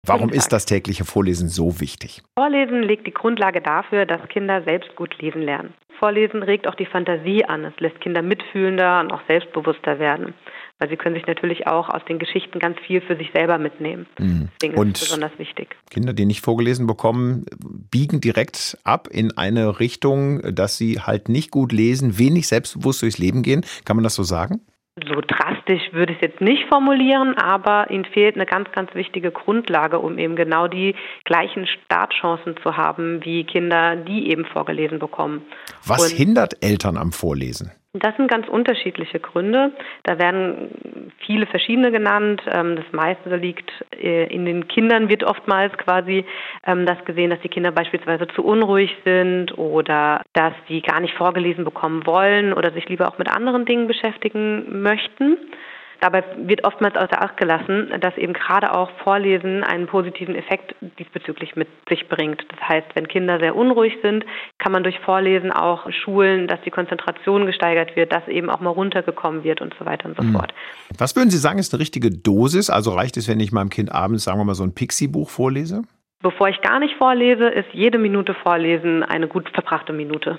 Warum ist das tägliche Vorlesen so wichtig? Vorlesen legt die Grundlage dafür, dass Kinder selbst gut lesen lernen. Vorlesen regt auch die Fantasie an. Es lässt Kinder mitfühlender und auch selbstbewusster werden. Weil sie können sich natürlich auch aus den Geschichten ganz viel für sich selber mitnehmen. Deswegen ist es besonders wichtig. Kinder, die nicht vorgelesen bekommen, biegen direkt ab in eine Richtung, dass sie halt nicht gut lesen, wenig selbstbewusst durchs Leben gehen. Kann man das so sagen? So drastisch würde ich es jetzt nicht formulieren, aber ihnen fehlt eine ganz, ganz wichtige Grundlage, um eben genau die gleichen Startchancen zu haben wie Kinder, die eben vorgelesen bekommen. Was hindert Eltern am Vorlesen? Das sind ganz unterschiedliche Gründe. Da werden viele verschiedene genannt. Das meiste liegt in den Kindern, wird oftmals quasi das gesehen, dass die Kinder beispielsweise zu unruhig sind oder dass sie gar nicht vorgelesen bekommen wollen oder sich lieber auch mit anderen Dingen beschäftigen möchten. Dabei wird oftmals außer Acht gelassen, dass eben gerade auch Vorlesen einen positiven Effekt diesbezüglich mit sich bringt. Das heißt, wenn Kinder sehr unruhig sind, kann man durch Vorlesen auch schulen, dass die Konzentration gesteigert wird, dass eben auch mal runtergekommen wird und so weiter und so fort. Was würden Sie sagen, ist eine richtige Dosis? Also reicht es, wenn ich meinem Kind abends, sagen wir mal, so ein Pixie-Buch vorlese? Bevor ich gar nicht vorlese, ist jede Minute Vorlesen eine gut verbrachte Minute.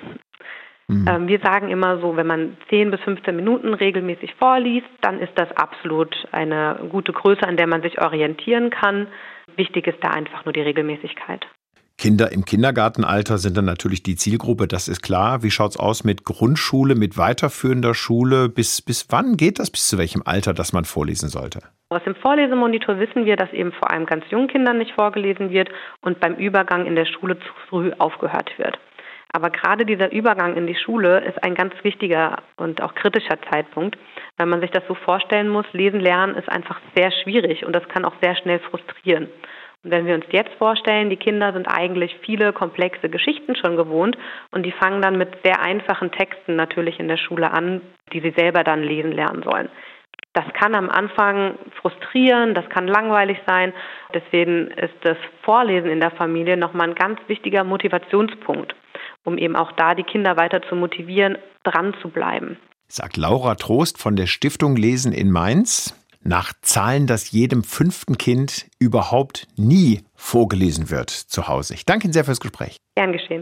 Wir sagen immer so, wenn man 10 bis 15 Minuten regelmäßig vorliest, dann ist das absolut eine gute Größe, an der man sich orientieren kann. Wichtig ist da einfach nur die Regelmäßigkeit. Kinder im Kindergartenalter sind dann natürlich die Zielgruppe, das ist klar. Wie schaut's aus mit Grundschule, mit weiterführender Schule? Bis wann geht das? Bis zu welchem Alter, dass man vorlesen sollte? Aus dem Vorlesemonitor wissen wir, dass eben vor allem ganz jungen Kindern nicht vorgelesen wird und beim Übergang in der Schule zu früh aufgehört wird. Aber gerade dieser Übergang in die Schule ist ein ganz wichtiger und auch kritischer Zeitpunkt, weil man sich das so vorstellen muss, Lesen lernen ist einfach sehr schwierig und das kann auch sehr schnell frustrieren. Und wenn wir uns jetzt vorstellen, die Kinder sind eigentlich viele komplexe Geschichten schon gewohnt und die fangen dann mit sehr einfachen Texten natürlich in der Schule an, die sie selber dann lesen lernen sollen. Das kann am Anfang frustrieren, das kann langweilig sein. Deswegen ist das Vorlesen in der Familie nochmal ein ganz wichtiger Motivationspunkt, um eben auch da die Kinder weiter zu motivieren, dran zu bleiben. Sagt Laura Trost von der Stiftung Lesen in Mainz. Nach Zahlen, dass jedem 5. Kind überhaupt nie vorgelesen wird zu Hause. Ich danke Ihnen sehr fürs Gespräch. Gern geschehen.